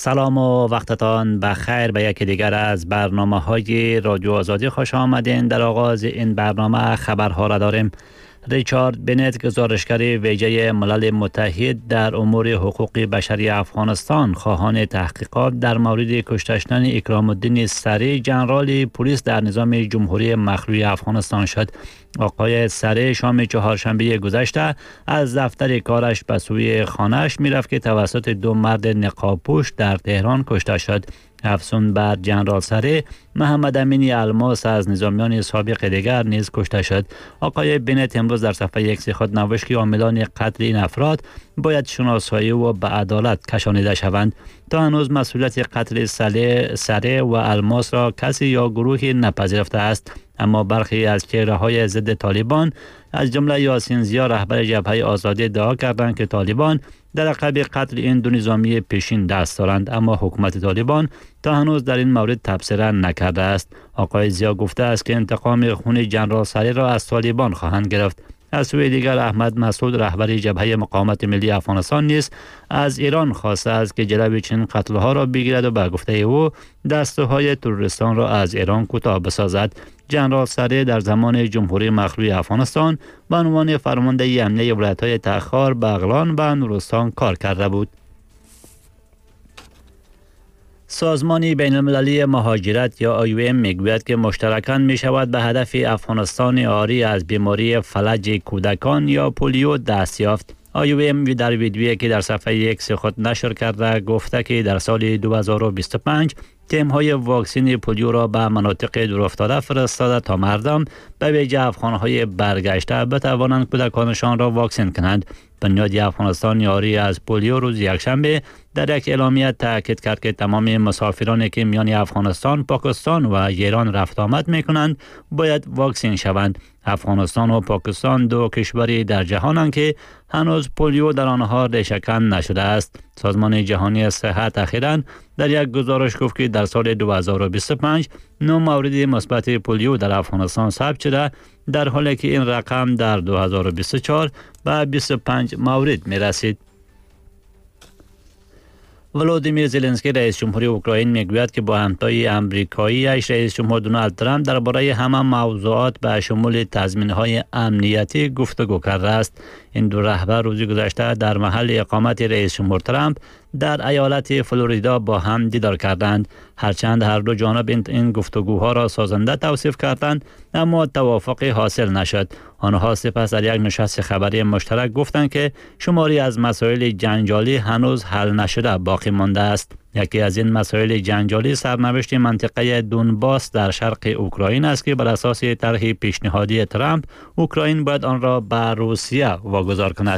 سلام و وقتتان بخیر به یکی دیگر از برنامه‌های رادیو آزادی خوش آمدین. در آغاز این برنامه خبرها را داریم. ریچارد بنت گزارشگر ویژه ملل متحد در امور حقوق بشری افغانستان خواهان تحقیقات در مورد کشته شدن اکرام الدین سری ژنرال پلیس در نظام جمهوری مخلوع افغانستان شد. آقای سری شام چهارشنبه گذشته از دفتر کارش به سوی خانه‌اش میرفت که توسط دو مرد نقاب‌پوش در تهران کشته شد. افسون بر ژنرال سری، محمد امینی الماس از نظامیان سابق دیگر نیز کشته شد. آقای بنت امروز در صفحه ایکس خود نوشت که عاملان قتل این افراد باید شناسایی و به عدالت کشانیده شوند. تا هنوز مسئولیت قتل سری و الماس را کسی یا گروهی نپذیرفته است، اما برخی از چهره‌های ضد طالبان از جمله یاسین زیا رهبر جبهه آزادی ادعا کردند که طالبان در عقب قتل این دو نظامی پیشین دست دارند، اما حکومت طالبان تا هنوز در این مورد تبصره نکرده است. آقای زیا گفته است که انتقام خون ژنرال سری را از طالبان خواهند گرفت. از سوی دیگر احمد مسعود رهبر جبهه مقاومت ملی افغانستان نیز از ایران خواسته است که جلوی چنین قتل‌ها را بگیرد و به گفته او دسته‌های تروریستان را از ایران کوتاه بسازد. ژنرال سری در زمان جمهوری مخلوع افغانستان به عنوان فرمانده امنیه ولایت‌های تخار، بغلان و نورستان کار کرده بود. سازمان بین المللی مهاجرت یا IOM میگوید که مشترکاً می شود به هدف افغانستان عاری از بیماری فلج کودکان یا پولیو دست یافت. IOM در ویدیویی که در صفحه ایکس خود نشر کرده گفته که در سال 2025 تیم‌های واکسن پولیو را به مناطق دورافتاده فرستاده تا مردم به ویژه افغان‌های برگشته بتوانند کودکانشان را واکسن کنند. بنیاد افغانستان یاری از پولیو روز یکشنبه در یک اعلامیه تاکید کرد که تمام مسافرانی که میان افغانستان، پاکستان و ایران رفت آمد می‌کنند باید واکسن شوند. افغانستان و پاکستان دو کشوری در جهانند که هنوز پولیو در آنها ریشه‌کن نشده است. سازمان جهانی صحت اخیراً در یک گزارش گفت که در سال 2025 9 مورد مثبت پولیو در افغانستان ثبت شده، در حالی که این رقم در 2024 به 25 مورد می رسید. ولودیمیر زلنسکی رئیس جمهوری اوکراین میگوید که با همتای آمریکایی رئیس جمهور دونالد ترامپ درباره همه موضوعات به شمول تضمین‌های امنیتی گفتگو کرده است. این دو رهبر روز گذشته در محل اقامت رئیس جمهور ترامپ در ایالت فلوریدا با هم دیدار کردند. هرچند هر دو جانب این گفتگوها را سازنده توصیف کردند، اما توافقی حاصل نشد. آنها سپس در یک نشست خبری مشترک گفتند که شماری از مسائل جنجالی هنوز حل نشده باقی مانده است. یکی از این مسائل جنجالی سرنوشت منطقه دونباس در شرق اوکراین است که بر اساس طرح پیشنهادی ترامپ اوکراین باید آن را به روسیه واگذار کند.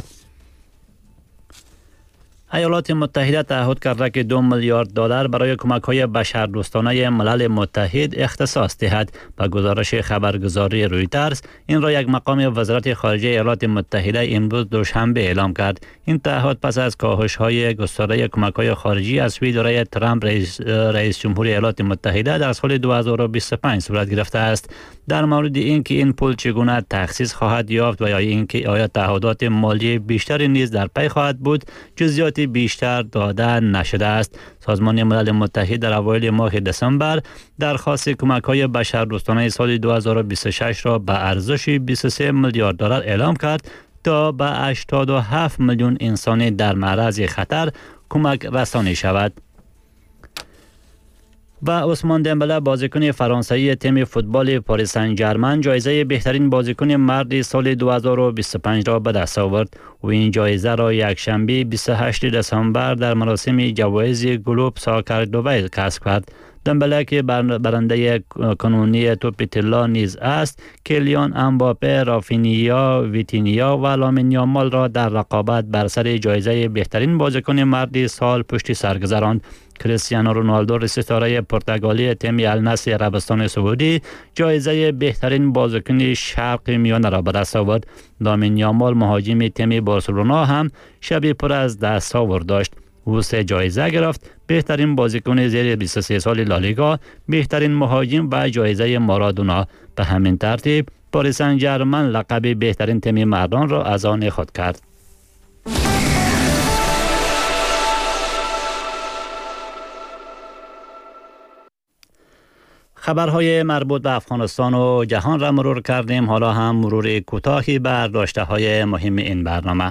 ایالات متحده تعهد کرده که 2 میلیارد دلار برای کمک‌های بشردوستانه ملل متحد اختصاص دهد. به گزارش خبرگزاری رویترز این را یک مقام وزارت خارجه ایالات متحده امروز دوشنبه اعلام کرد. این تعهد پس از کاهش‌های گسترده کمک‌های خارجی از سوی دوره ترامپ رئیس جمهوری ایالات متحده در سال 2025 صورت گرفته است. در مورد اینکه این پول چگونه تخصیص خواهد یافت و یا اینکه آیا تعهدات مالی بیشتری نیز در پی خواهد بود، جزئیات بیشتر داده نشده است. سازمان ملل متحد در اوایل ماه دسامبر درخواست کمک‌های بشردوستانه سال 2026 را به ارزش 23 میلیارد دلار اعلام کرد تا به 87 میلیون انسان در معرض خطر کمک رسانی شود. و عثمان دمبله بازیکن فرانسوی تیم فوتبال پاریس سن ژرمن جایزه بهترین بازیکن مرد سال 2025 را به دست آورد. و این جایزه را یکشنبه 28 دسامبر در مراسم جوایز گلوب ساکر دبی کسب کرد. دمبله که برنده قانونی توپ طلا نیز است، کلیان امباپه، رافینیا، ویتینیا و لامین یامال را در رقابت بر سر جایزه بهترین بازیکن مرد سال پشت سر گذراند. کریستیانو رونالدو ستاره پرتغالی تیم النصر عربستان سعودی جایزه بهترین بازیکن شرق میانه را به دست آورد. لامین یامال مهاجم تیم بارسلونا هم شبی پر از دستاورد داشت. او 3 جایزه گرفت: بهترین بازیکن زیر 23 سال لالیگا، بهترین مهاجم و جایزه مارادونا. به همین ترتیب پاریس سن ژرمن لقب بهترین تیم مردان را از آن خود کرد. خبرهای مربوط به افغانستان و جهان را مرور کردیم. حالا هم مرور کوتاهی بر داشته‌های مهم این برنامه.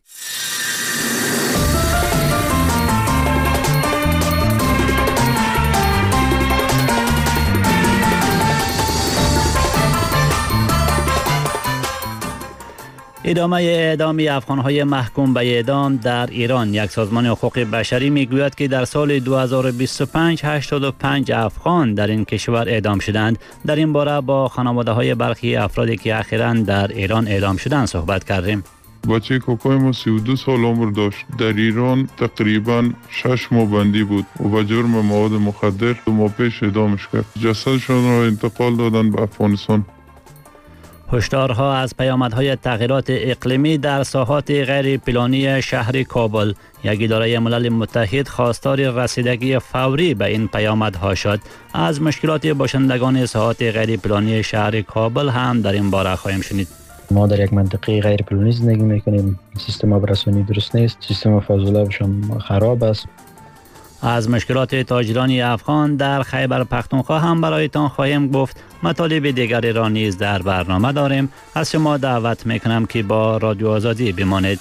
ادامه اعدام افغان‌های محکوم به اعدام در ایران. یک سازمان حقوق بشری میگوید که در سال 2025 85 افغان در این کشور اعدام شدند. در این باره با خانواده‌های برخی افرادی که اخیراً در ایران اعدام شدند صحبت کردیم. بچه کوکوی ما 32 سال عمر داشت. در ایران تقریباً 6 ماه بندی بود و به جرم مواد مخدر 2 ماه پیش اعدامش کرد. جسدشان را انتقال دادند به افغانستان. هشدارها از پیامدهای تغییرات اقلیمی در ساحات غیر پلانی شهر کابل. یک اداره ملل متحد خواستار رسیدگی فوری به این پیامدها شد. از مشکلات باشندگان ساحات غیر پلانی شهر کابل هم در این باره خواهیم شنید. ما در یک منطقه غیر پلانی زندگی میکنیم. سیستم آبرسانی درست نیست. سیستم فاضلابش هم خراب است. از مشکلات تاجران افغان در خیبر پختونخوا هم برایتان خواهیم گفت. مطالب دیگری را نیز در برنامه داریم. از شما دعوت میکنم که با رادیو آزادی بمانید.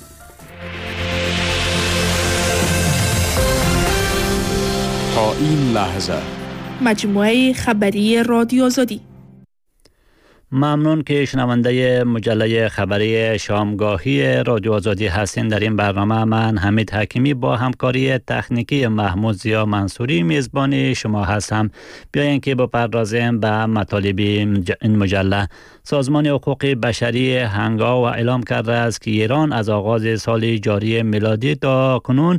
تا این لحظه مجموعه خبری رادیو آزادی. ممنون که شنونده مجله خبری شامگاهی رادیو آزادی هستین. در این برنامه من حمید حکیمی با همکاری تکنیکی محمود زیا منصوری میزبان شما هستم. بیاین که بپردازیم به مطالب این مجله. سازمان حقوق بشری هنگاو اعلام کرده است که ایران از آغاز سال جاری میلادی تا کنون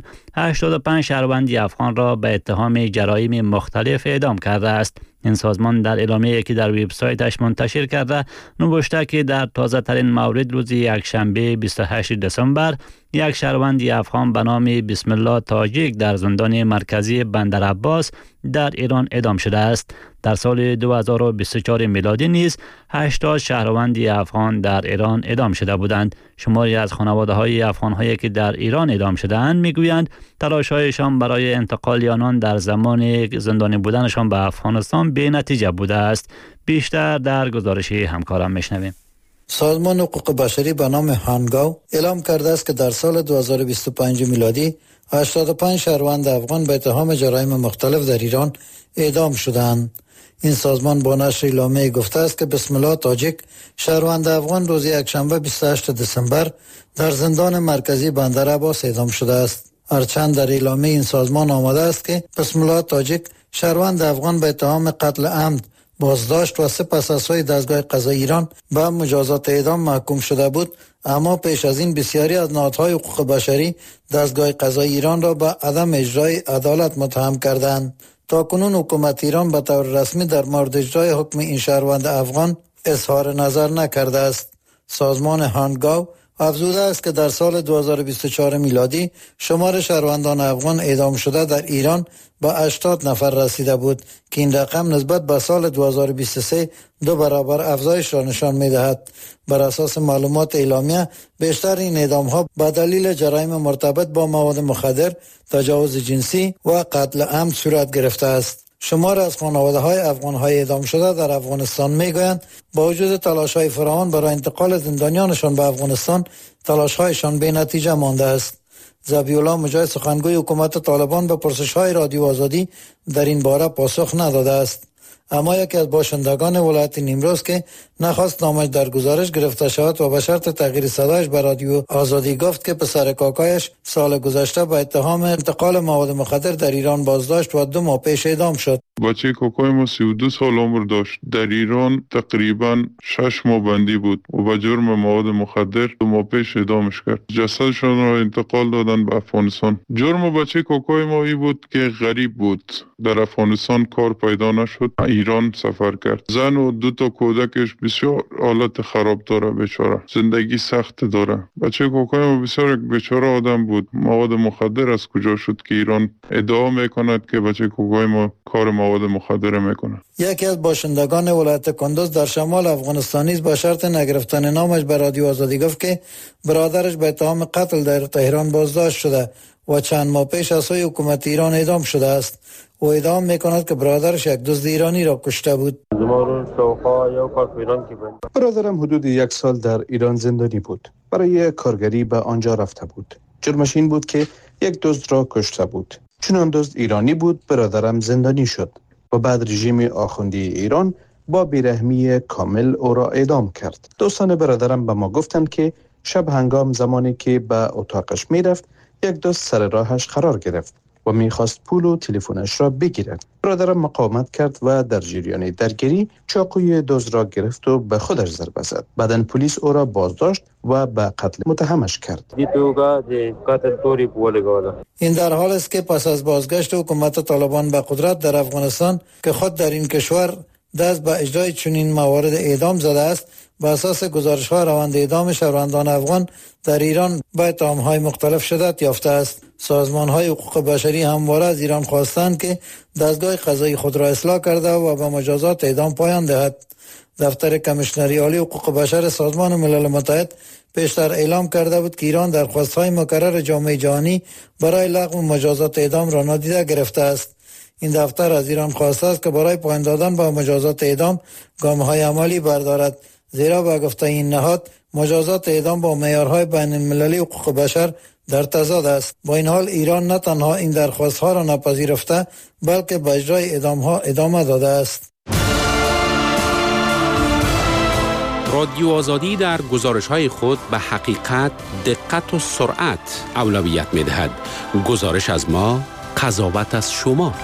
85 شهروند افغان را به اتهام جرایم مختلف اعدام کرده است. این سازمان در اعلامیه‌ای که در وبسایتش منتشر کرده نوشته که در تازه ترین مورد روز یکشنبه 28 دسامبر یک شهروند افغان به نام بسم الله تاجیک در زندان مرکزی بندر عباس در ایران اعدام شده است. در سال 2024 میلادی نیز 80 شهروند افغان در ایران اعدام شده بودند. شماری از خانواده‌های افغان‌هایی که در ایران اعدام شده‌اند میگویند تلاش‌هایشان برای انتقال آنان در زمان زندانی بودنشان به افغانستان بی‌نتیجه بوده است. بیشتر در گزارش همکارم میشنویم. سازمان حقوق بشری به نام هانگاو اعلام کرده است که در سال 2025 میلادی 85 شهروند افغان به اتهام جرایم مختلف در ایران اعدام شدند. این سازمان با نشر اعلامیه گفته است که بسم الله تاجیک شهروند افغان روز یکشنبه 28 دسامبر در زندان مرکزی بندر عباس اعدام شده است. هرچند در اعلامیه این سازمان آمده است که بسم الله تاجیک شهروند افغان به اتهام قتل عمد بازداشت و سپس از سوی دستگاه قضایی ایران به مجازات اعدام محکوم شده بود، اما پیش از این بسیاری از نهادهای حقوق بشری دستگاه قضایی ایران را به عدم اجرای عدالت متهم کردند. تاکنون حکومت ایران به طور رسمی در مورد اجرای حکم این شهروند افغان اظهار نظر نکرده است. سازمان هانگاو افزوده است که در سال 2024 میلادی شمار شهروندان افغان اعدام شده در ایران با 80 نفر رسیده بود که این رقم نسبت به سال 2023 2 برابر افزایش را نشان می‌دهد. بر اساس معلومات اعلامیه بیشتر این اعدام‌ها به دلیل جرایم مرتبط با مواد مخدر، تجاوز جنسی و قتل عمد صورت گرفته است. شمار از خانواده‌های افغان‌های اعدام شده در افغانستان می‌گویند با وجود تلاش‌های فراوان برای انتقال زندانیانشان به افغانستان، تلاش‌هایشان بی‌نتیجه مانده است. ذبیح‌الله مجاهد سخنگوی حکومت طالبان به پرسش‌های رادیو آزادی در این باره پاسخ نداده است. اما یکی از باشندگان ولایت نیمروز که نخواست نامش در گزارش گرفته شود و به شرط تغییر صدایش به رادیو آزادی گفت که پسر کاکایش سال گذشته به اتهام انتقال مواد مخدر در ایران بازداشت و 2 ماه پیش اعدام شد. بچه کوکوی ما 32 سال عمر داشت. در ایران تقریباً 6 ماه بندی بود و به جرم مواد مخدر 2 ماه پیش اعدامش کرد. جسدشان را انتقال دادند به افغانستان. جرم بچه کوکوی ما ای بود که غریب بود. در افغانستان کار پیدا نشد. ایران سفر کرد. زن و 2 تا کودکش بسیار حالت خراب داره. بیچاره زندگی سخت داره. بچه کوکوی ما بسیار بیچاره آدم بود. مواد مخدر از کجا شد که ایران ادعا میکند که بچه کوکوی ما کار مواد مخدر میکنه. یکی از باشندگان ولایت کندوز در شمال افغانستان نیز با شرط نگرفتن نامش به رادیو آزادی گفت که برادرش به اتهام قتل در تهران بازداشت شده و چند ماه پیش از سوی حکومت ایران اعدام شده است. او ادعا میکند که برادرش یک دزد ایرانی را کشته بود. برادرم حدود 1 سال در ایران زندانی بود. برای کارگری به آنجا رفته بود. جرمش این بود که یک دزد را کشته بود. چون آن دزد ایرانی بود، برادرم زندانی شد و بعد رژیم آخوندی ایران با بیرحمی کامل او را اعدام کرد. دوستان برادرم به ما گفتند که شب هنگام زمانی که به اتاقش می رفت، یک دزد سر راهش قرار گرفت و میخواست پول و تلفنش را بگیرد. برادرم مقاومت کرد و در جریان درگیری چاقوی دزد را گرفت و به خودش ضربه زد. بعداً پلیس او را بازداشت و به قتل متهمش کرد. این در حال است که پس از بازگشت حکومت طالبان به قدرت در افغانستان که خود در این کشور دست به اجرای چنین موارد اعدام زده است، بر اساس گزارش‌ها روند اعدام شهروندان افغان در ایران به اتهام‌های مختلف شدت یافته است. سازمان‌های حقوق بشری همواره از ایران خواستند که دستگاه قضایی خود را اصلاح کرده و به مجازات اعدام پایان دهد. دفتر کمیشنری عالی حقوق بشر سازمان ملل متحد پیشتر اعلام کرده بود که ایران درخواست‌های مکرر جامعه جهانی برای لغو مجازات اعدام را نادیده گرفته است. این دفتر از ایران خواسته است که برای پایان دادن به مجازات اعدام گام‌های عملی بردارد، زیرا به گفته این نهاد مجازات اعدام با معیارهای بین المللی حقوق بشر در تضاد است. با این حال ایران نه تنها این درخواست‌ها را نپذیرفته بلکه به اجرای اعدام‌ها ادامه داده است. رادیو آزادی در گزارش‌های خود به حقیقت، دقت و سرعت اولویت می‌دهد. گزارش از ما، قضاوت از شما.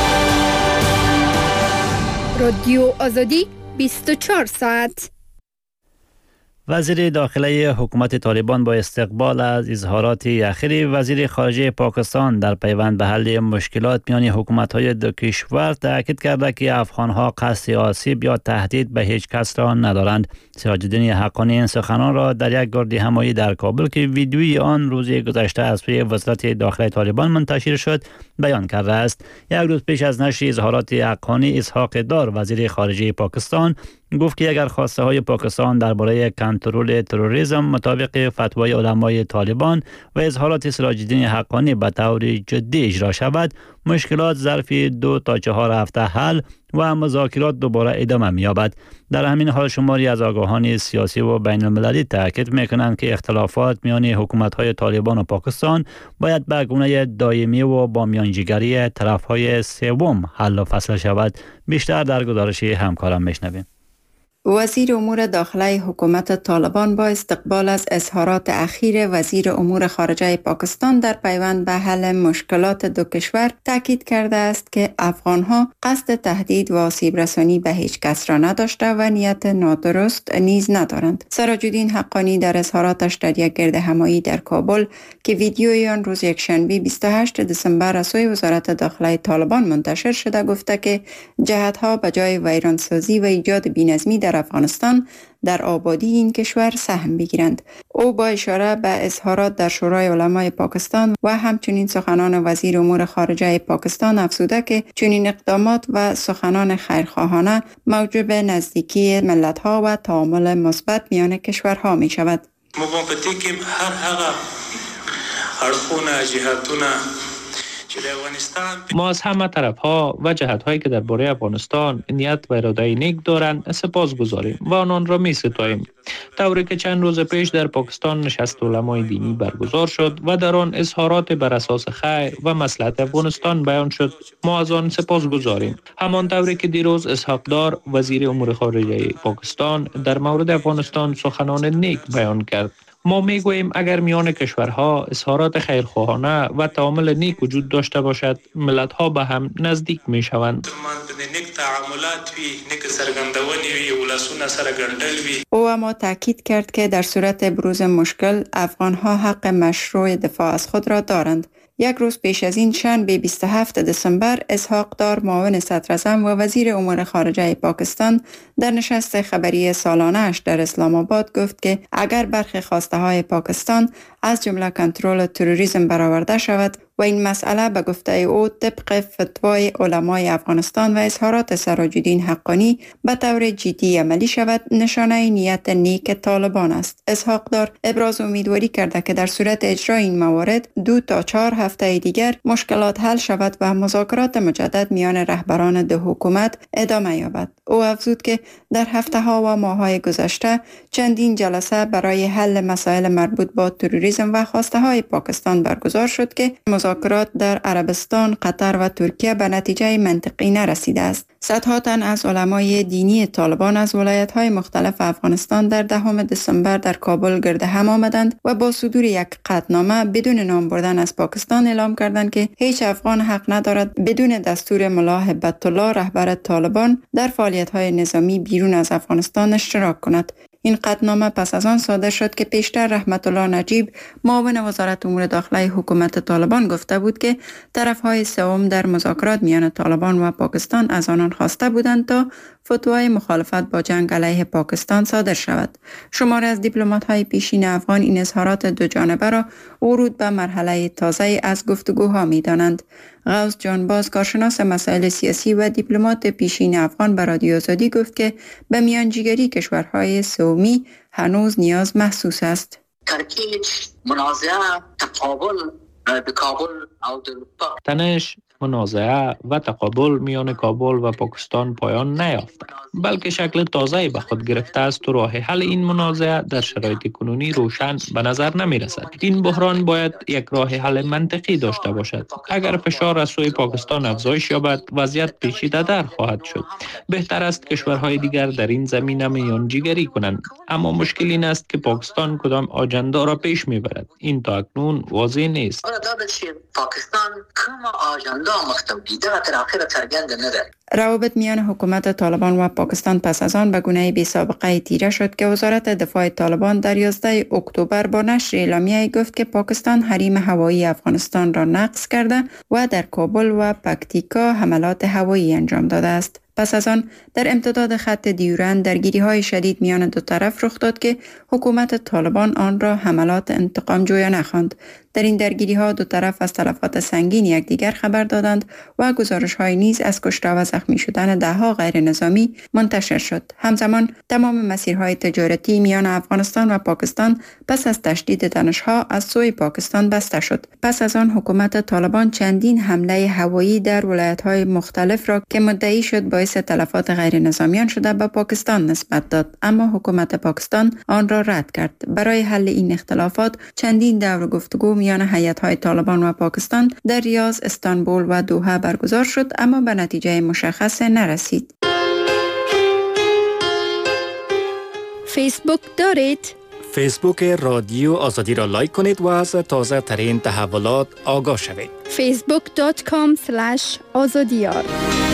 رادیو آزادی 24 ساعت. وزیر داخلی حکومت طالبان با استقبال از اظهارات اخیر وزیر خارجه پاکستان در پیوند به حل مشکلات میان حکومت‌های دو کشور تاکید کرده که افغان‌ها قصد آسیب یا تهدید به هیچ کس را ندارند. سراج الدین حقانی این سخنان را در یک گرد همایی در کابل که ویدیوی آن روز گذشته از سوی وزارت داخلی طالبان منتشر شد بیان کرده است. یک روز پیش از نشر اظهارات حقانی، اسحاق دار وزیر خارجه پاکستان گفت که اگر خواسته های پاکستان درباره کنترل تروریسم مطابق فتوای علمای طالبان و اظهارات سراج الدین حقانی به طور جدی اجرا شود، مشکلات ظرف 2 تا 4 هفته حل و مذاکرات دوباره ادامه می‌یابد. در همین حال شماری از آگاهان سیاسی و بین المللی تاکید می‌کنند که اختلافات میان حکومت‌های طالبان و پاکستان باید به گونه دائمی و با میانجیگری طرف‌های سوم حل و فصل شود. بیشتر در گزارش همکارم میشنویم. وزیر امور داخلی حکومت طالبان با استقبال از اظهارات اخیر وزیر امور خارجه پاکستان در پیوند به حل مشکلات دو کشور تاکید کرده است که افغانها قصد تهدید و آسیب رسانی به هیچ کس را نداشته و نیت نادرست نیز ندارند. سراج الدین حقانی در اظهاراتش در یک گرد همایی در کابل که ویدیوی آن روز یکشنبه 28 دسامبر از سوی وزارت داخلی طالبان منتشر شده گفته که جهت‌ها به جای ویرانسازی و ایجاد بی‌نظمی در افغانستان در آبادی این کشور سهم بگیرند. او با اشاره به اظهارات در شورای علمای پاکستان و همچنین سخنان وزیر امور خارجه پاکستان افزوده که چنین اقدامات و سخنان خیرخواهانه موجب نزدیکی ملت‌ها و تعامل مثبت میان کشورها می شود. موافقیم هر هغه اړخونه جهتونه ما از همه طرف‌ها و جهت‌هایی که درباره افغانستان نیت و اراده نیک دارند سپاسگزاریم و آنان را می‌ستاییم. طوری که چند روز پیش در پاکستان نشست علمای دینی برگزار شد و در آن اظهارات بر اساس خیر و مصلحت افغانستان بیان شد، ما از آن سپاسگزاریم. همان طوری که دیروز اسحاق دار وزیر امور خارجه پاکستان در مورد افغانستان سخنان نیک بیان کرد. ما میگوییم اگر میان کشورها اظهارات خیرخواهانه و تعامل نیک وجود داشته باشد، ملت‌ها به هم نزدیک میشوند. او اما تاکید کرد که در صورت بروز مشکل افغان‌ها حق مشروع دفاع از خود را دارند. یک روز پیش از این شنبه 27 دسامبر اسحاق دار معاون صدراعظم و وزیر امور خارجه پاکستان در نشست خبری سالانه اش در اسلام آباد گفت که اگر برخی خواسته های پاکستان از جمله کنترل تروریسم برآورده شود، و این مسئله به گفته او طبق فتوای علمای افغانستان و اظهارات سراج الدین حقانی به طور جدی عملی شود نشانه نیت نیک طالبان است. اسحاق دار ابراز امیدواری کرده که در صورت اجرای این موارد 2 تا 4 هفته دیگر مشکلات حل شود و مذاکرات مجدد میان رهبران دو حکومت ادامه یابد. او افزود که در هفته‌ها و ماه‌های گذشته چندین جلسه برای حل مسائل مربوط با تروریسم و خواسته‌های پاکستان برگزار شد که مذاکرات در عربستان، قطر و ترکیه به نتیجه منطقی نرسیده است. صدها تن از علمای دینی طالبان از ولایت‌های مختلف افغانستان در 10 دسامبر در کابل گرد هم آمدند و با صدور یک قطعنامه بدون نام بردن از پاکستان اعلام کردند که هیچ افغان حق ندارد بدون دستور ملا هبت الله رهبر طالبان در فعالیت‌های نظامی بیرون از افغانستان اشتراک کند. این قطعنامه پس از آن صادر شد که پیشتر رحمت الله نجیب معاون وزارت امور داخلی حکومت طالبان گفته بود که طرف‌های سوم در مذاکرات میان طالبان و پاکستان از آنان خواسته بودند تا فتوای مخالفت با جنگ علیه پاکستان صادر شود. شماری از دیپلمات‌های پیشین افغان این اظهارات دو جانبه را ورود به مرحله تازه از گفتگوها می‌دانند. غوث جانباز کارشناس مسائل سیاسی و دیپلمات پیشین افغان به رادیو آزادی گفت که به میانجیگری کشورهای سومی هنوز نیاز محسوس است. ترکیب منازعه تقابل به کابل تنش منازعه و تقابل میان کابل و پاکستان پایان نیافته، بلکه شکل تازه‌ای به خود گرفته است و راه حل این منازعه در شرایط کنونی روشن به نظر نمی رسد. این بحران باید یک راه حل منطقی داشته باشد. اگر فشار از سوی پاکستان افزایش یابد، وضعیت پیچیده‌تر خواهد شد. بهتر است کشورهای دیگر در این زمینه میانجیگری کنند، اما مشکل این است که پاکستان کدام آجندا را پیش میبرد. این تا اکنون واضح نیست. پاکستان کوم آجندا مختلفیده و در آخر سرگند نداره. روابط میان حکومت طالبان و پاکستان پس از آن به گونه بی سابقه تیره شد که وزارت دفاع طالبان در 11 اکتبر با نشر اعلامیه گفت که پاکستان حریم هوایی افغانستان را نقض کرده و در کابل و پکتیکا حملات هوایی انجام داده است. پس از آن در امتداد خط دیورند درگیری‌های شدید میان دو طرف رخ داد که حکومت طالبان آن را حملات انتقام جویانه خواند. در این درگیری‌ها دو طرف از تلفات سنگین یکدیگر خبر دادند و گزارش‌های نیز از کشته و زخمی شدن ده‌ها غیر نظامی منتشر شد. همزمان تمام مسیرهای تجارتی میان افغانستان و پاکستان پس از تشدید تنش‌ها از سوی پاکستان بسته شد. پس از آن حکومت طالبان چندین حمله هوایی در ولایت‌های مختلف را که مدعی شد باعث تلفات غیر نظامیان شده به پاکستان نسبت داد، اما حکومت پاکستان آن را رد کرد. برای حل این اختلافات چندین دور گفتگو میان هیئت‌های طالبان و پاکستان در ریاض، استانبول و دوحه برگزار شد، اما به نتیجه مشخص نرسید. فیسبوک دارید؟ فیسبوک رادیو آزادی را لایک کنید و از تازه ترین تحولات آگاه شوید. facebook.com/azadiyar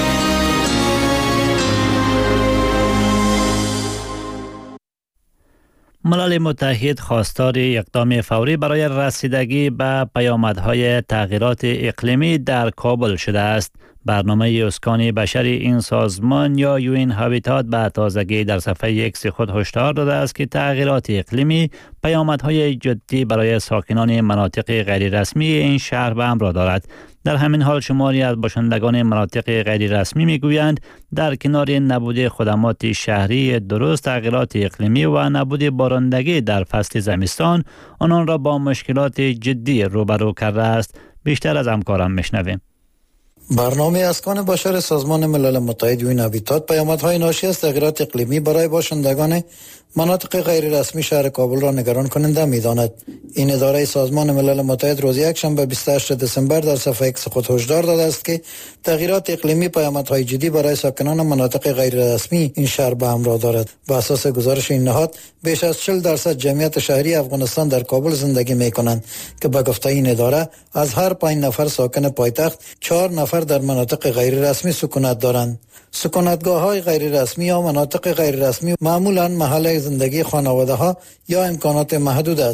ملل متحد خواستار اقدام فوری برای رسیدگی به پیامدهای تغییرات اقلیمی در کابل شده است. برنامه اسکان بشری این سازمان یا یوین هابیتات به تازگی در صفحه اکس خود هشدار داده است که تغییرات اقلیمی پیامدهای جدی برای ساکنان مناطق غیر رسمی این شهر به همراه دارد. در همین حال شماری از باشندگان مناطق غیر رسمی میگویند در کنار نبود خدمات شهری درست، تغییرات اقلیمی و نبود بارندگی در فصل زمستان آنان را با مشکلات جدی روبرو کرده است. بیشتر از همکارم میشنویم. برنامه اسکان بشر سازمان ملل متحد یوین هابیتات پیامدهای ناشی از تغییرات اقلیمی برای باشندگان مناطق غیر رسمی شهر کابل را نگران کننده می‌داند. این اداره سازمان ملل متحد روز یکشنبه 28 دسامبر در صفحه اکس خود هشدار داده است که تغییرات اقلیمی پیامدهای جدی برای ساکنان مناطق غیر رسمی این شهر به همراه دارد. بر اساس گزارش این نهاد بیش از 40% جمعیت شهری افغانستان در کابل زندگی می‌کنند که به گفته این اداره از هر 5 نفر ساکن پایتخت 4 نفر در مناطق غیر رسمی سکونت دارند. سکونتگاه‌های غیر رسمی یا مناطق غیر رسمی معمولاً محل زندگی خانواده‌ها یا امکانات محدود است.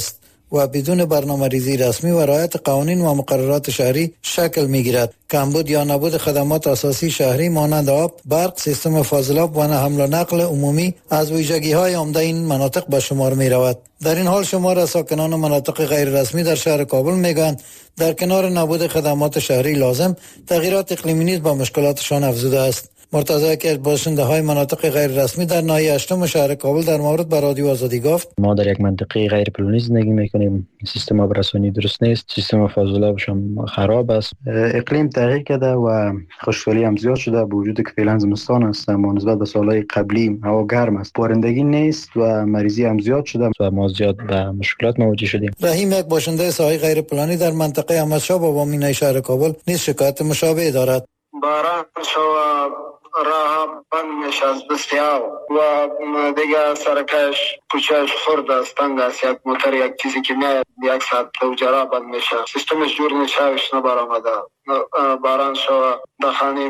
و بدون برنامه ریزی رسمی و رعایت قوانین و مقررات شهری شکل میگیرد. کمبود یا نبود خدمات اساسی شهری مانند آب، برق، سیستم فاضلاب و حمل و نقل عمومی از ویژگی‌های عمده این مناطق به شمار می‌رود. در این حال شمار از ساکنان مناطق غیر رسمی در شهر کابل میگویند در کنار نبود خدمات شهری لازم، تغییرات اقلیمی نیز به مشکلاتشان افزوده است. مرتضی که باشنده‌های مناطق غیر رسمی در ناحیه 8 شهر کابل در مورد به رادیو آزادی گفت: ما در یک منطقه غیر پلانی زندگی میکنیم، سیستم آبرسانی درست نیست، سیستم فاضلابش هم خراب است، اقلیم تغییر کرده و خشکسالی هم زیاد شده، با وجودی که فعلا زمستان است اما نسبت به سالهای قبلی هوا گرم است، بارندگی نیست و مریضی هم زیاد شده و ما زیاد به مشکلات مواجه شدیم. رحیم یک باشنده ساحه غیر پلانی در منطقه احمدشاه بابا مینای شهر کابل نیز شکایت مشابه دارد. باران راه بند میشه از بسیار و دیگه سرکش کوچهش خورد است، تنگ است، یک موتر یک چیزی که میاد یک ساعت تو جرا بند میشه، سیستمش جور نشه، وش نبرآمده. باران شو دخانی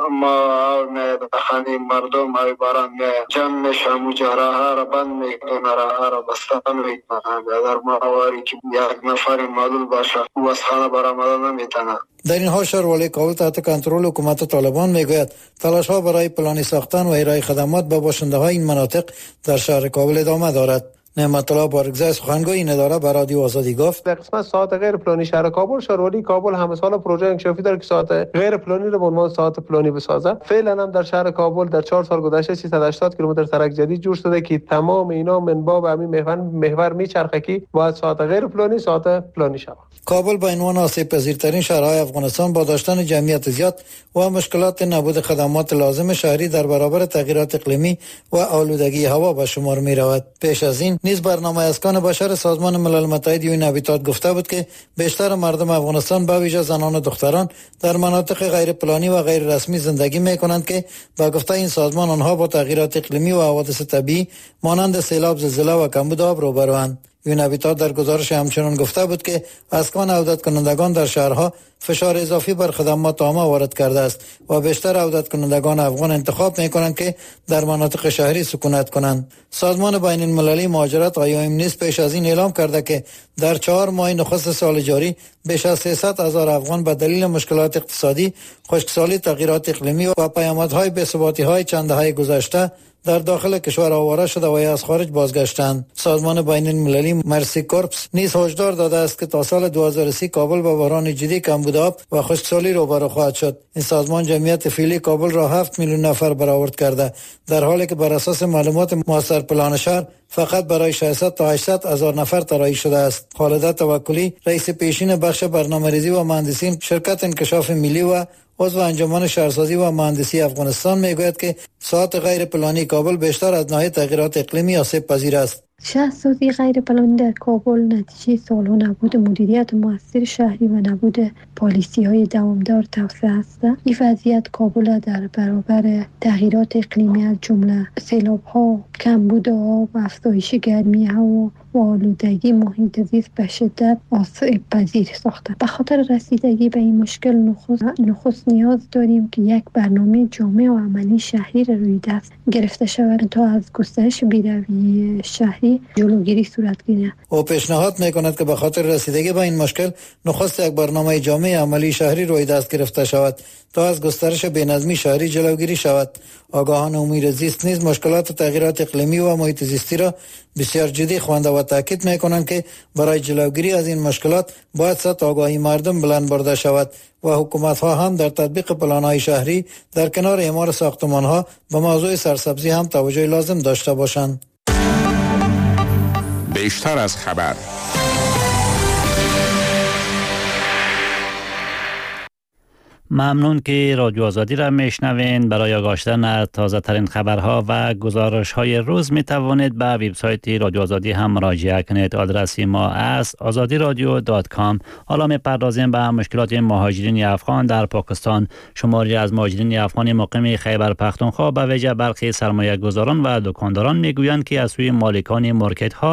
ما دخانی مردم های باران جمع میشه، مجرا ها را بند میکنه، راه ها را بسته میکنه. در ماهواری که یک نفر معلول باشه او از خانه برآمده نمیتونه. در این حال شهروالی کابل تحت کنترل حکومت طالبان میگوید تلاش ها برای پلانی ساختن و ارائه خدمات به باشنده های این مناطق در شهر کابل ادامه دارد. نعمت الله بارگزای سخنگوی این اداره به رادیو آزادی گفت: در قسمت ساعت غیر پلانی شهر کابل، شهروالی کابل همه سال پروژه انکشافی داره که ساعت غیر پلانی رو به عنوان ساعت پلانی بسازه. فعلا هم در شهر کابل در 4 سال گذشته 380 کیلومتر سرک جدید جور شده که تمام اینا من باب همین محور میچرخه که باید ساعت غیر پلانی ساعت پلانی شود. کابل به عنوان آسیب پذیرترین شهرهای افغانستان با داشتن جمعیت زیاد و مشکلات نبود خدمات لازم شهری در برابر تغییرات اقلیمی و آلودگی هوا به شمار می رود. پیش از این نیز برنامه اسکان بشر سازمان ملل متحد یون هابیتات گفته بود که بیشتر مردم افغانستان به ویژه زنان و دختران در مناطق غیر پلانی و غیر رسمی زندگی می کنند که با گفته این سازمان آنها با تغییرات اقلیمی و حوادث طبیعی مانند سیلاب، زلزله و کمبود آب روبروند. یون هابیتات در گزارش همچنان گفته بود که اسکان عودت کنندگان در شهرها فشار اضافی بر خدمات عامه وارد کرده است و بیشتر عودت کنندگان افغان انتخاب می‌کنند که در مناطق شهری سکونت کنند. سازمان بین المللی مهاجرت IOM نیز پیش از این اعلام کرده که در 4 ماه نخست سال جاری بیش از 300,000 افغان به دلیل مشکلات اقتصادی، خشکسالی، تغییرات اقلیمی و پیامدهای بی‌ثباتی‌های چند دهه گذشته در داخل کشور آواره شده و یا از خارج بازگشتند. سازمان بین المللی مرسی کورپس نیز هشدار داده است که تا سال 2030 کابل با بحران جدی کمبود آب و خشکسالی روبرو خواهد شد. این سازمان جمعیت فعلی کابل را 7 میلیون نفر برآورد کرده، در حالی که بر اساس معلومات مؤثر پلان شهر فقط برای 600 تا 800 هزار نفر طراحی شده است. خالده توکلی، رئیس پیشین بخش برنامه‌ریزی و مهندسی شرکت انکشاف ملی و عضو انجمن شهرسازی و مهندسی افغانستان میگوید که ساعت غیر پلانی کابل بیشتر از ناحیه تغییرات اقلیمی آسیب پذیر است. شهرسازی غیر پلانی در کابل نتیجه سالها نبود مدیریت مؤثر شهری و نبود پالیسی‌های دوامدار توسعه است. این وضعیت کابل در برابر تغییرات اقلیمی از جمله سیلاب‌ها، کمبود آب، افزایش گرمی هوا و آلودگی محیط زیست به شدت آسیب پذیر ساخته. به خاطر رسیدگی به این مشکل نخست نیاز داریم که یک برنامه جامع و عملی شهری را روی دست گرفته شود تا از گسترش بی‌رویه شهری جلوگیری صورت گیرد. او پیشنهاد می‌کند که به خاطر رسیدگی به این مشکل نخست یک برنامه جامع عملی شهری روی دست گرفته شود تا از گسترش بی‌نظمی شهری جلوگیری شود. آگاهان امور زیست نیز مشکلات تغییرات اقلیمی و محیط زیستی را بسیار جدی خوانده و تاکید می‌کنند که برای جلوگیری از این مشکلات باید سطح آگاهی مردم بلند برده شود و حکومت‌ها هم در تطبیق پلان‌های شهری در کنار اعمار ساختمان‌ها به موضوع سرسبزی هم توجه لازم داشته باشند. بیشتر از خبر. ممنون که رادیو آزادی را میشنوین. برای آگاهی از تازه ترین خبرها و گزارش های روز می توانید به وبسایت رادیو آزادی هم مراجعه کنید. آدرس ما است azadiradio.com. حالا می پردازیم به مشکلات مهاجرین افغان در پاکستان. شماری از مهاجرین افغان مقیم خیبر پختونخوا به ویژه برخی سرمایه گذاران و دکانداران میگویند که از سوی مالکان مارکت ها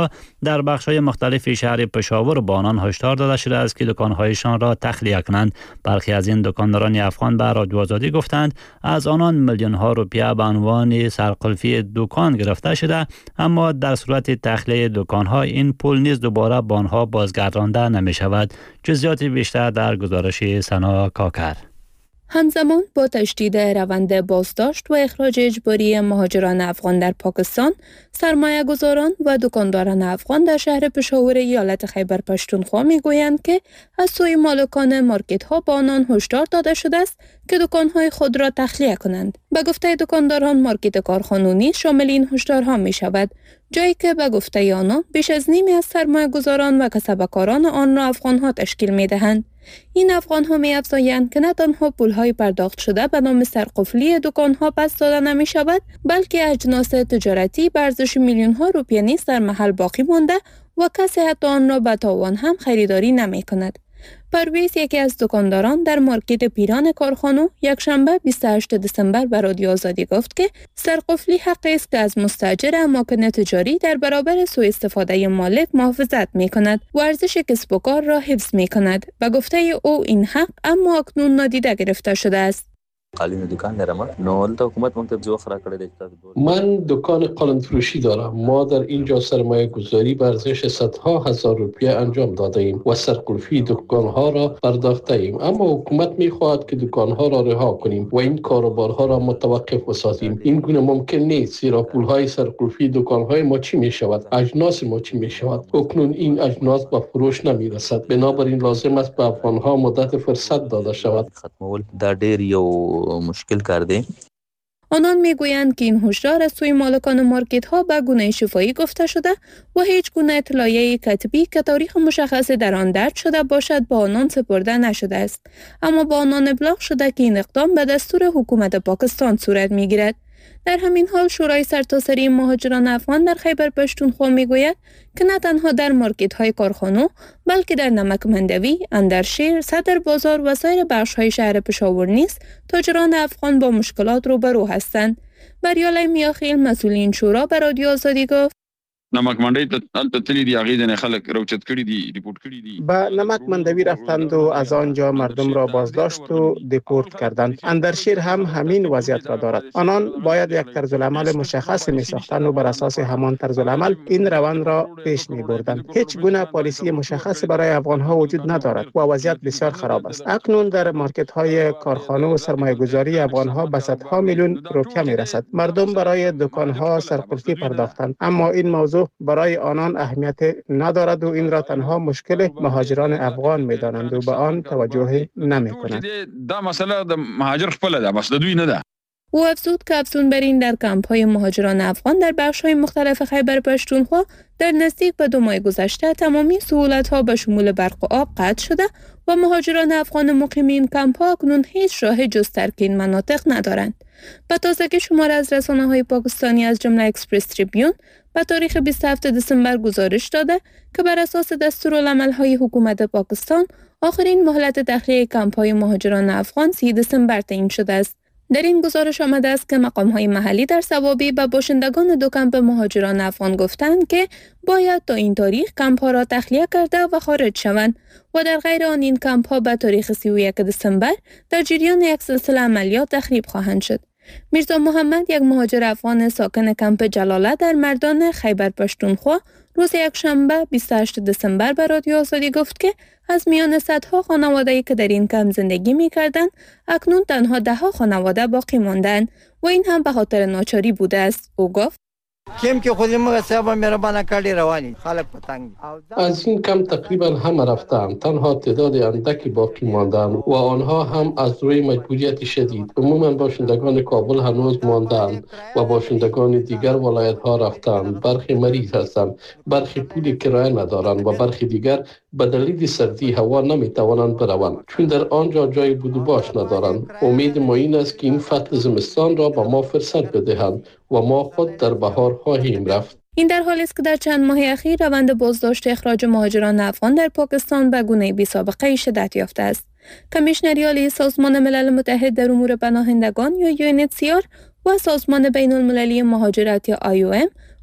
در بخش‌های مختلف شهر پشاور به آنان هشدار داده شده است که دکان‌هایشان را تخلیه کنند. برخی از این دکانداران افغان به رادیو آزادی گفتند از آنان میلیون‌ها روپیه به عنوان سرقلفی دکان گرفته شده، اما در صورت تخلیه دکان‌ها این پول نیز دوباره به آنها بازگردانده نمی‌شود. جزئیات بیشتر در گزارش سنا کاکر. همزمان با تشدید روند بازداشت و اخراج اجباری مهاجران افغان در پاکستان، سرمایه گذاران و دکانداران افغان در شهر پشاور ایالت خیبر پشتونخوا میگویند که از سوی مالکان مارکت ها با آنان هشدار داده شده است که دکانهای خود را تخلیه کنند. به گفته دکانداران، مارکت کارخانونی شامل این هشدارها می شود، جایی که به گفته آنان بیش از نیمی از سرمایه گذاران و کسبکاران آن را افغان ها تشکیل می دهند. این افغان ها می افزایند که نه تنها پول های پرداخت شده به نام سرقفلی دکان ها پس داده نمی شود، بلکه اجناس تجارتی به ارزش میلیون ها روپیه نیز در محل باقی مانده و کسی حتی آن را به تاوان هم خریداری نمی کند. پرویز، یکی از دکانداران در مارکت پیران کارخانو، یکشنبه 28 دسامبر به رادیو آزادی گفت که سرقفلی حقی است که از مستاجر اماکن تجاری در برابر سوء استفاده مالک محافظت می کند و ارزش کسب و کار را حفظ می کند. به گفته او این حق اما اکنون نادیده گرفته شده است. قالین دکان دارم، نول تا حکومت مکتب جوخ را کرده. من دکان قالین فروشی دارم. ما در اینجا سرمایه گذاری به ارزش صدها هزار روپیه انجام داده ایم و سرقلفی دکان ها را پرداخته ایم، اما حکومت می خواهد که دکان ها را رها کنیم و این کاروبارها را متوقف بسازیم. این گونه ممکن نیست، زیرا پول های سرقلفی دکان های ما چی می شود؟ اجناس ما چی می شود؟ اکنون این اجناس به فروش نمی رسد، بنابراین لازم است به افغان ها مدت فرصت داده شود. ختمول در ډیر یو مشکل کرده. آنان میگویند که این هشدار از سوی مالکان مارکت ها به گونه شفاهی گفته شده و هیچ گونه اطلاعیه کتبی که تاریخ مشخصی در آن درج شده باشد با آنان سپرده نشده است، اما با آنان ابلاغ شده که این اقدام به دستور حکومت پاکستان صورت میگیرد. در همین حال شورای سرتاسری مهاجران افغان در خیبر پشتونخوا میگوید که نه تنها در مارکت های کارخانو بلکه در نمک مندوی، اندرشیر، صدر بازار و سایر بخش های شهر پشاور نیز تاجران افغان با مشکلات روبرو هستند. بریالای میاخیل، مسئول این شورا، به رادیو آزادی گفت نمک مندوی ته تللی دی هغې ځنې خلک راوچت کړي دي، ریپورت کړي دي. به نمک مندوی رفتند و از آنجا مردم را بازداشت و دیپورت کردند. اندرشیر هم همین وضعیت را دارد. آنان باید یک طرز العمل مشخص می ساختند و بر اساس همان طرز العمل این روند را پیش می بردند. هیچ گونه پالیسی مشخص برای افغان ها وجود ندارد و وضعیت بسیار خراب است. اکنون در مارکت های کارخانه و سرمایه گذاری افغان ها به صدها میلیون روپیه می رسد. مردم برای دکان ها سرقلفی پرداختند، اما این موضوع برای آنان اهمیت ندارد و این را تنها مشکل مهاجران افغان می‌دانند و به آن توجه نمی‌کنند. دا مسئله د مهاجر خپل ده، بس د دوی نه ده. او افزود که افزون بر این در کمپ‌های مهاجران افغان در بخش‌های مختلف خیبر پشتونخوا در نزدیک به 2 ماه گذشته تمامی سهولت‌ها به شمول برق و آب قطع شده و مهاجران افغان مقیم این کمپ‌ها اکنون هیچ راه جز ترک این مناطق ندارند. به تازگی شماره از رسانه‌های پاکستانی از جمله اکسپرس تریبیون به تاریخ 27 دسامبر گزارش داده که بر اساس دستورالعمل‌های حکومت پاکستان آخرین مهلت تخلیه کمپ‌های مهاجران افغان 30 دسامبر تعیین شده است. در این گزارش آمده است که مقام‌های محلی در ثوابی به باشندگان 2 کمپ مهاجران افغان گفتند که باید تا این تاریخ کمپ‌ها را تخلیه کرده و خارج شوند و در غیر آن این کمپ‌ها به تاریخ 31 دسامبر در جریان یک سلسله عملیات تخریب خواهند شد. میرزا محمد، یک مهاجر افغان ساکن کمپ جلاله در مردان خیبر پشتونخوا، روز یکشنبه 28 دسامبر به رادیو آزادی گفت که از میان صدها خانواده‌ای که در این کمپ زندگی می‌کردند، اکنون تنها 10 خانواده باقی ماندند و این هم به خاطر ناچاری بوده است. او گفت کم که خودی ما صاحب مهربان کردی روانی خلق پتنگ از این کم تقریبا همه رفتند، تنها تعداد اندکی باقی ماندند و آنها هم از روی مجبوریت شدید. عموما باشندگان کابل هنوز ماندند و باشندگان دیگر ولایت ها رفتند. برخی مریض هستند، برخی پول کرایه ندارند و برخی دیگر به دلیل سردی هوا نمیتوانند بروند چون در آنجا جای بود و باش ندارند. امید ما این است که این فصل زمستان را به ما فرصت بدهند و ما خود در بهار خواهیم رفت. این در حالی است که در چند ماه اخیر روند بازداشت اخراج مهاجران افغان در پاکستان به گونه بی‌سابقه شدت یافته است. کمیشنری عالی سازمان ملل متحد در امور پناهندگان یا UNHCR و سازمان بین المللی مهاجرت یا IOM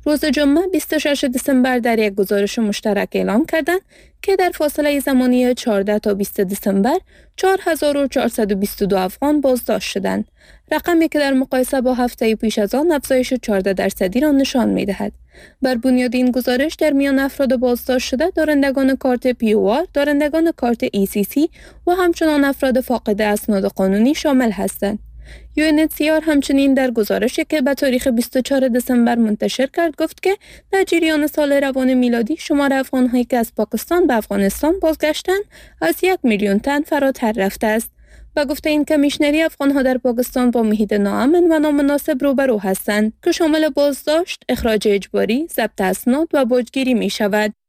روز جمعه 26 دسامبر در یک گزارش مشترک اعلام کردند که در فاصله زمانی 14 تا 20 دسامبر 4422 افغان بازداشت شدند. رقمی که در مقایسه با هفته پیش از آن افزایش 14% را نشان می‌دهد. بر بنیاد این گزارش در میان افراد بازداشت شده دارندگان کارت POR، دارندگان کارت ECC و همچنان افراد فاقد اسناد قانونی شامل هستند. UNHCR همچنین در گزارشی که به تاریخ 24 دسامبر منتشر کرد گفت که در جریان سال روان میلادی شمار افغان‌هایی که از پاکستان به افغانستان بازگشتند از 1 میلیون تن فراتر رفته است. و گفته این کمیشنری افغان‌ها در پاکستان با محیط ناامن و نامناسب روبرو هستند که شامل بازداشت، اخراج اجباری، ضبط اسناد و باجگیری می شود.